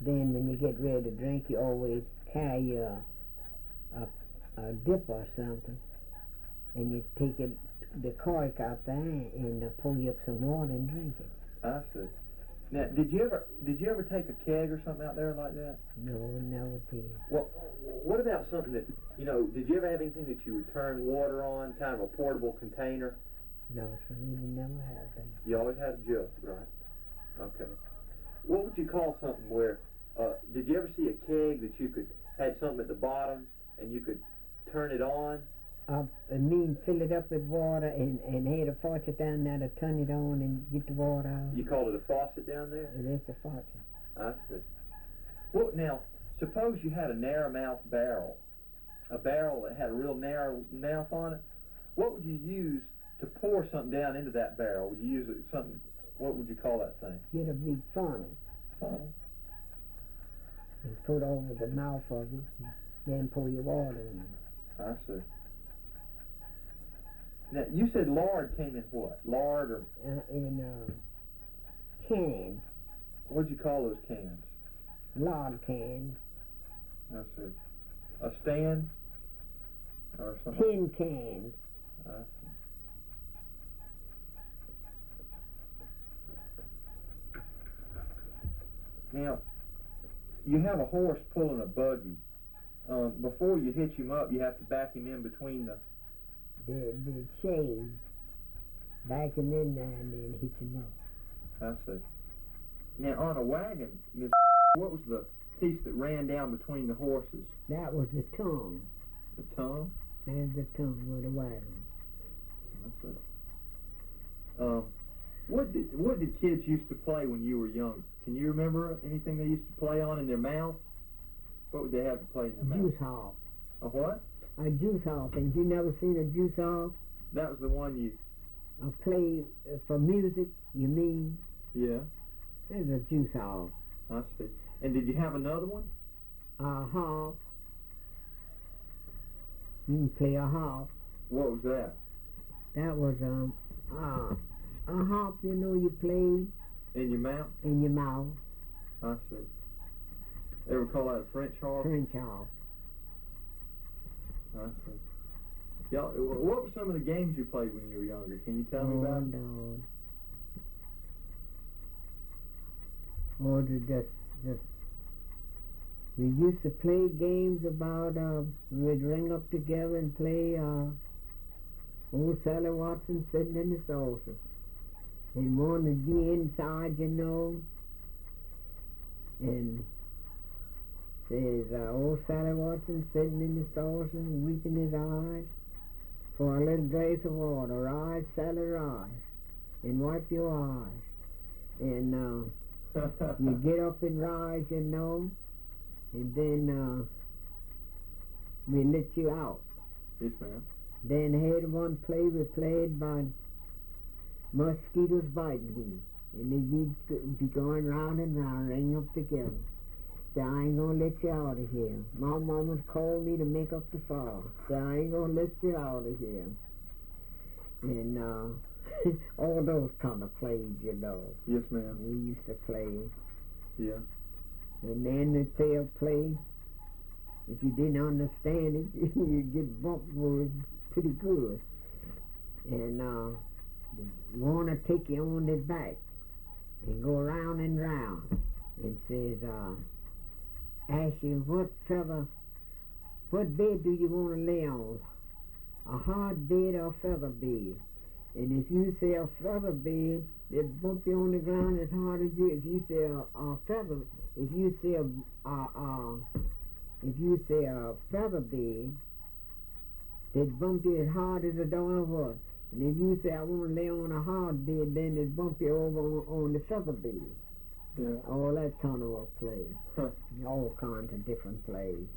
Then when you get ready to drink, you always carry a dip or something, and you take the cork out there and pour you up some water and drink it. I see. Now, did you ever take a keg or something out there like that? No, never did. Well, what about something that, did you ever have anything that you would turn water on, kind of a portable container? No, sir, we never have that. You always had a jug, right? Okay. What would you call something where, did you ever see a keg that you had something at the bottom and you could turn it on? Fill it up with water and had a faucet down there to turn it on and get the water out. You called it a faucet down there? That's a faucet. I see. Well, now, suppose you had a narrow mouth barrel, a barrel that had a real narrow mouth on it. What would you use to pour something down into that barrel? Would you use something, what would you call that thing? Get a big funnel. Funnel? And put over the mouth of it, and then pour your water in. I see. Now, you said lard came in what? Lard or? In cans. What'd you call those cans? Lard cans. I see. A stand? Or something? Tin cans. I see. Now, you have a horse pulling a buggy. Before you hitch him up, you have to back him in between the chains. Back him in there and then hitch him up. I see. Now, on a wagon, Miss, what was the piece that ran down between the horses? That was the tongue. The tongue? That's the tongue of the wagon. I see. What did kids used to play when you were young? Can you remember anything they used to play on in their mouth? What would they have to play in their mouth? Juice hop. A what? A juice hop. And you never seen a juice hop? That was the one you... A play for music, you mean? Yeah. There's a juice hop. I see. And did you have another one? A harp. You can play a harp. What was that? That was a harp, you play. In your mouth? In your mouth. I see. Ever call that a French harp? French harp. I see. Y'all, what were some of the games you played when you were younger? Can you tell me about them? We used to play games about, we'd ring up together and play, old Sally Watson sitting in the saucer. And one would be inside, and says, old Sally Watson sitting in the saucer, weeping his eyes for a little glass of water. Rise, Sally, rise, and wipe your eyes. And you get up and rise, and then we let you out. Yes, ma'am. Then had one play we played by mosquitoes biting you, and they'd be going round and round, ring up together. So I ain't gonna let you out of here. My mama's called me to make up the fire, so I ain't gonna let you out of here. And all those kind of plays, Yes, ma'am. we used to play. Yeah. And then the tail play, if you didn't understand it, you'd get bumped with it pretty good. And want to take you on the back and go round and round and says, ask you what bed do you want to lay on? A hard bed or a feather bed? And if you say a feather bed, they'll bump you on the ground as hard as you. If you say a feather bed, they'd bump you as hard as a door was. And if you say I want to lay on a hard bed, then they'd bump you over on the feather bed. Yeah. All that kind of a play. All kinds of different plays.